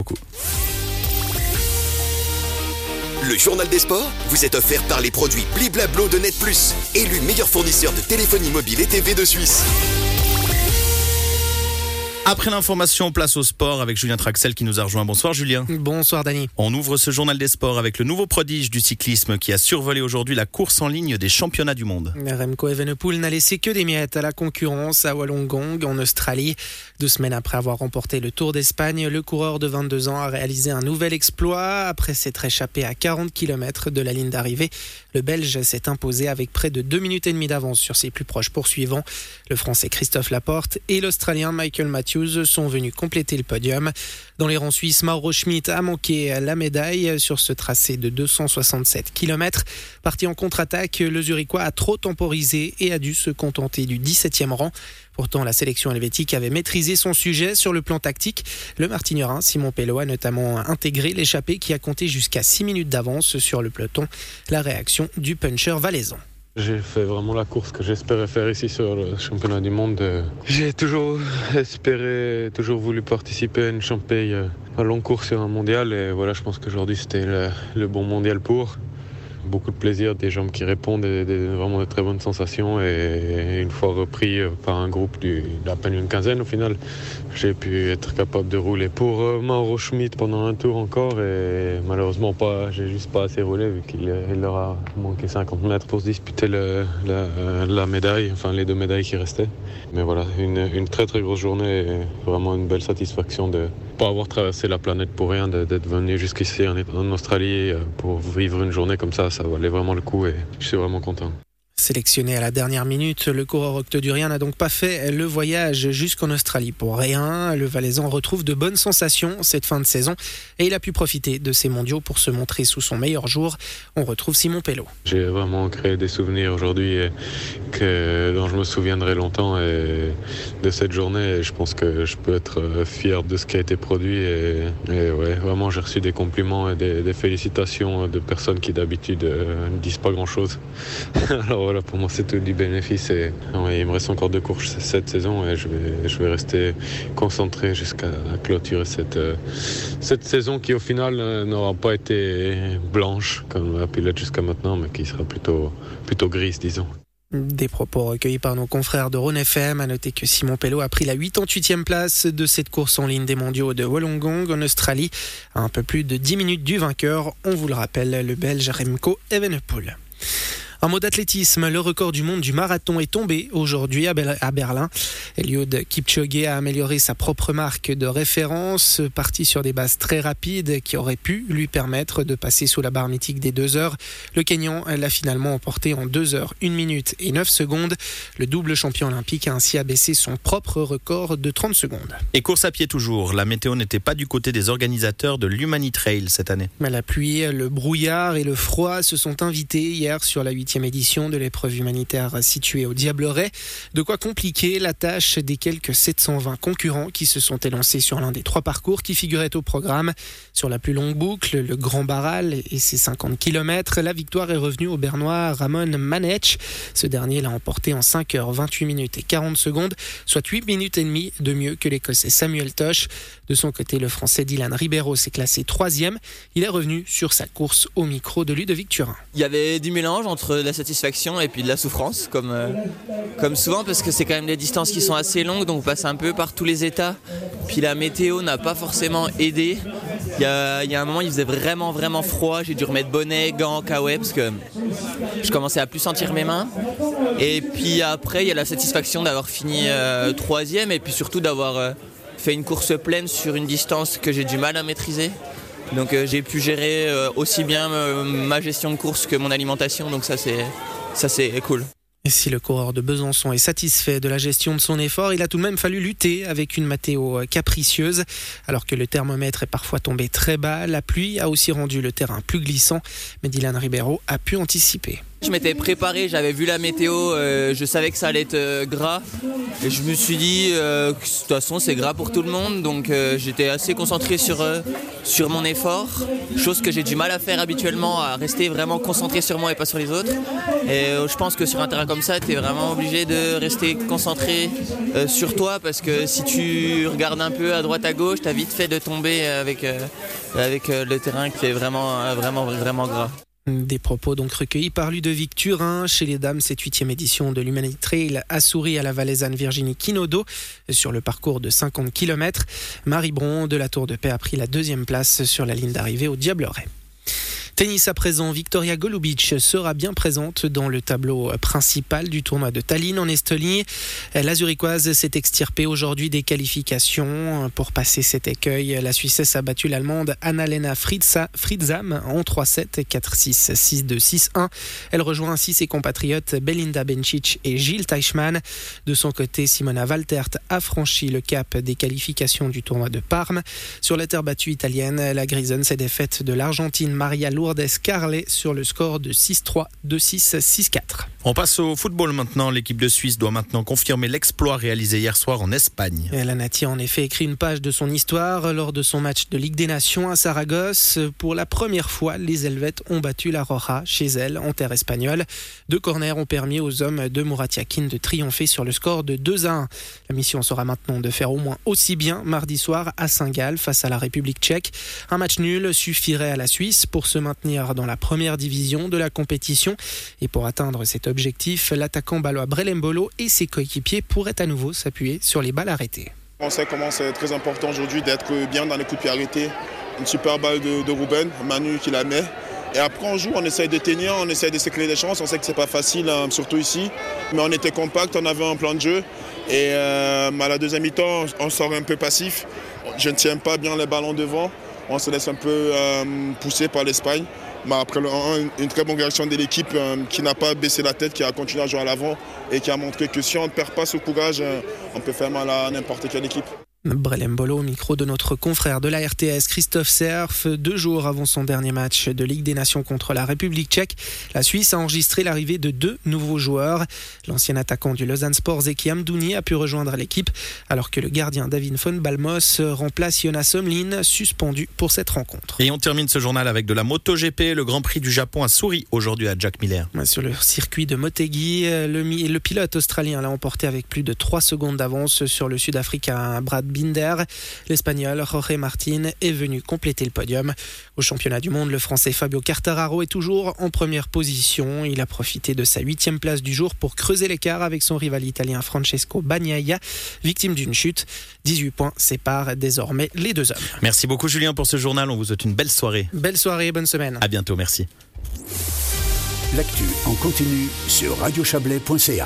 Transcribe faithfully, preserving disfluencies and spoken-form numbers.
Beaucoup. Le journal des sports vous est offert par les produits Bliblablo de Net Plus, élu meilleur fournisseur de téléphonie mobile et T V de Suisse. Après l'information, place au sport avec Julien Traxel qui nous a rejoint. Bonsoir Julien. Bonsoir Dani. On ouvre ce journal des sports avec le nouveau prodige du cyclisme qui a survolé aujourd'hui la course en ligne des championnats du monde. Remco Evenepoel n'a laissé que des miettes à la concurrence à Wollongong en Australie. Deux semaines après avoir remporté le Tour d'Espagne, le coureur de vingt-deux ans a réalisé un nouvel exploit. Après s'être échappé à quarante kilomètres de la ligne d'arrivée, le Belge s'est imposé avec près de deux minutes et demie d'avance sur ses plus proches poursuivants. Le Français Christophe Laporte et l'Australien Michael Matthews sont venus compléter le podium. Dans les rangs suisses, Mauro Schmid a manqué la médaille sur ce tracé de deux cent soixante-sept kilomètres. Parti en contre-attaque, le Zurichois a trop temporisé et a dû se contenter du dix-septième rang. Pourtant, la sélection helvétique avait maîtrisé son sujet sur le plan tactique. Le Martignorin Simon Pelot a notamment intégré l'échappée qui a compté jusqu'à six minutes d'avance sur le peloton. La réaction du puncher valaisan. J'ai fait vraiment la course que j'espérais faire ici sur le championnat du monde. J'ai toujours espéré, toujours voulu participer à une champagne, à longue course sur un mondial. Et voilà, je pense qu'aujourd'hui c'était le, le bon mondial pour. Beaucoup de plaisir, des jambes qui répondent, des, des, vraiment de très bonnes sensations. Et une fois repris par un groupe du, d'à peine une quinzaine au final, j'ai pu être capable de rouler pour euh, Mauro Schmid pendant un tour encore. Et malheureusement, pas, j'ai juste pas assez roulé vu qu'il il leur a manqué cinquante mètres pour se disputer le, la, la médaille, enfin les deux médailles qui restaient. Mais voilà, une, une très très grosse journée et vraiment une belle satisfaction de pas avoir traversé la planète pour rien, de, d'être venu jusqu'ici en, en Australie pour vivre une journée comme ça. Ça valait vraiment le coup et je suis vraiment content. Sélectionné à la dernière minute, le coureur octodurien n'a donc pas fait le voyage jusqu'en Australie pour rien. Le Valaisan retrouve de bonnes sensations cette fin de saison et il a pu profiter de ces mondiaux pour se montrer sous son meilleur jour. On retrouve Simon Pelot. J'ai vraiment créé des souvenirs aujourd'hui que, dont je me souviendrai longtemps et de cette journée. Et je pense que je peux être fier de ce qui a été produit. Et, et ouais, vraiment, j'ai reçu des compliments et des, des félicitations de personnes qui d'habitude ne disent pas grand-chose. Alors voilà, pour moi c'est tout du bénéfice et ouais, il me reste encore deux courses cette saison et je vais, je vais rester concentré jusqu'à clôturer cette, euh, cette saison qui au final euh, n'aura pas été blanche comme elle a pu l'être jusqu'à maintenant mais qui sera plutôt, plutôt grise disons. Des propos recueillis par nos confrères de Rhône F M. À noter que Simon Pelot a pris la quatre-vingt-huitième place de cette course en ligne des mondiaux de Wollongong en Australie, à un peu plus de dix minutes du vainqueur. On vous le rappelle, le Belge Remco Evenepoel. Un mot d'athlétisme, le record du monde du marathon est tombé aujourd'hui à Berlin. Eliud Kipchoge a amélioré sa propre marque de référence, parti sur des bases très rapides qui auraient pu lui permettre de passer sous la barre mythique des deux heures. Le Kenyan l'a finalement emporté en deux heures, une minute et neuf secondes. Le double champion olympique a ainsi abaissé son propre record de trente secondes. Et course à pied toujours, la météo n'était pas du côté des organisateurs de l'Humanitrail cette année. La pluie, le brouillard et le froid se sont invités hier sur la huitième édition de l'épreuve humanitaire située au Diableret. De quoi compliquer la tâche des quelques sept cent vingt concurrents qui se sont élancés sur l'un des trois parcours qui figuraient au programme. Sur la plus longue boucle, le Grand Barral et ses cinquante kilomètres, la victoire est revenue au Bernois Ramon Manech. Ce dernier l'a emporté en cinq heures vingt-huit minutes et quarante secondes, soit huit minutes et demie de mieux que l'Écossais Samuel Tosh. De son côté, le Français Dylan Ribeiro s'est classé troisième. Il est revenu sur sa course au micro de Ludovic Turin. Il y avait du mélange entre la satisfaction et puis de la souffrance, comme, euh, comme souvent, parce que c'est quand même des distances qui sont assez longues, donc on passe un peu par tous les états. Puis la météo n'a pas forcément aidé. Il y a, il y a un moment, il faisait vraiment, vraiment froid. J'ai dû remettre bonnet, gants, caouet, parce que je commençais à plus sentir mes mains. Et puis après, il y a la satisfaction d'avoir fini euh, troisième et puis surtout d'avoir euh, fait une course pleine sur une distance que j'ai du mal à maîtriser. Donc euh, j'ai pu gérer euh, aussi bien euh, ma gestion de course que mon alimentation, donc ça c'est, ça c'est cool. Et si le coureur de Besançon est satisfait de la gestion de son effort, il a tout de même fallu lutter avec une météo capricieuse. Alors que le thermomètre est parfois tombé très bas, la pluie a aussi rendu le terrain plus glissant, mais Dylan Ribeiro a pu anticiper. Je m'étais préparé, j'avais vu la météo, euh, je savais que ça allait être euh, gras. Et je me suis dit, euh, que de toute façon c'est gras pour tout le monde, donc euh, j'étais assez concentré sur, euh, sur mon effort. Chose que j'ai du mal à faire habituellement, à rester vraiment concentré sur moi et pas sur les autres. Et euh, je pense que sur un terrain comme ça, tu es vraiment obligé de rester concentré euh, sur toi, parce que si tu regardes un peu à droite à gauche, tu as vite fait de tomber avec, euh, avec euh, le terrain qui est vraiment, vraiment, vraiment gras. Des propos donc recueillis par Ludovic Turin. Chez les dames, cette huitième édition de l'Humanity Trail a souri à la Valaisanne Virginie Quinodo sur le parcours de cinquante kilomètres. Marie Bron de la Tour de Paix a pris la deuxième place sur la ligne d'arrivée au Diableret. Tennis à présent, Victoria Golubic sera bien présente dans le tableau principal du tournoi de Tallinn en Estonie. La Zurichoise s'est extirpée aujourd'hui des qualifications. Pour passer cet écueil, la Suissesse a battu l'Allemande Anna-Lena Friedsam en trois sept, quatre six, six deux, six un. Elle rejoint ainsi ses compatriotes Belinda Bencic et Gilles Teichmann. De son côté, Simona Waltert a franchi le cap des qualifications du tournoi de Parme. Sur la terre battue italienne, la Grisonne s'est défaite de l'Argentine Maria Lourdes Carlet sur le score de six trois, deux six, six quatre. On passe au football maintenant. L'équipe de Suisse doit maintenant confirmer l'exploit réalisé hier soir en Espagne. Et la Nati a en effet écrit une page de son histoire lors de son match de Ligue des Nations à Saragosse. Pour la première fois, les Helvètes ont battu la Roja chez elle en terre espagnole. Deux corners ont permis aux hommes de Murat Yakin de triompher sur le score de deux à un. La mission sera maintenant de faire au moins aussi bien mardi soir à Saint-Gall face à la République tchèque. Un match nul suffirait à la Suisse pour se maintenir dans la première division de la compétition. Et pour atteindre cet objectif, l'attaquant balois Brelembolo et ses coéquipiers pourraient à nouveau s'appuyer sur les balles arrêtées. On sait comment c'est très important aujourd'hui d'être bien dans les coups de pied arrêtés. Une super balle de, de Ruben, Manu qui la met. Et après on joue, on essaye de tenir, on essaye de se créer des chances. On sait que c'est pas facile, hein, surtout ici. Mais on était compact, on avait un plan de jeu. Et euh, à la deuxième mi-temps, on sort un peu passif. Je ne tiens pas bien les ballons devant. On se laisse un peu euh, pousser par l'Espagne. Mais après le un un, une très bonne réaction de l'équipe euh, qui n'a pas baissé la tête, qui a continué à jouer à l'avant et qui a montré que si on ne perd pas ce courage, euh, on peut faire mal à n'importe quelle équipe. Brelembolo au micro de notre confrère de la R T S Christophe Serf. Deux jours avant son dernier match de Ligue des Nations contre la République tchèque, la Suisse a enregistré l'arrivée de deux nouveaux joueurs. L'ancien attaquant du Lausanne Sport Zeki Amdouni a pu rejoindre l'équipe, alors que le gardien David von Balmos remplace Jonas Somlin, suspendu pour cette rencontre. Et on termine ce journal avec de la MotoGP. Le Grand Prix du Japon a souri aujourd'hui à Jack Miller. Sur le circuit de Motegi, le, le pilote australien l'a emporté avec plus de trois secondes d'avance sur le Sud-Africain Brad Binder. L'Espagnol Jorge Martin est venu compléter le podium. Au championnat du monde, le Français Fabio Quartararo est toujours en première position. Il a profité de sa huitième place du jour pour creuser l'écart avec son rival italien Francesco Bagnaia, victime d'une chute. dix-huit points séparent désormais les deux hommes. Merci beaucoup Julien pour ce journal. On vous souhaite une belle soirée. Belle soirée, bonne semaine. À bientôt, merci. L'actu en continu sur radio chablais point c a.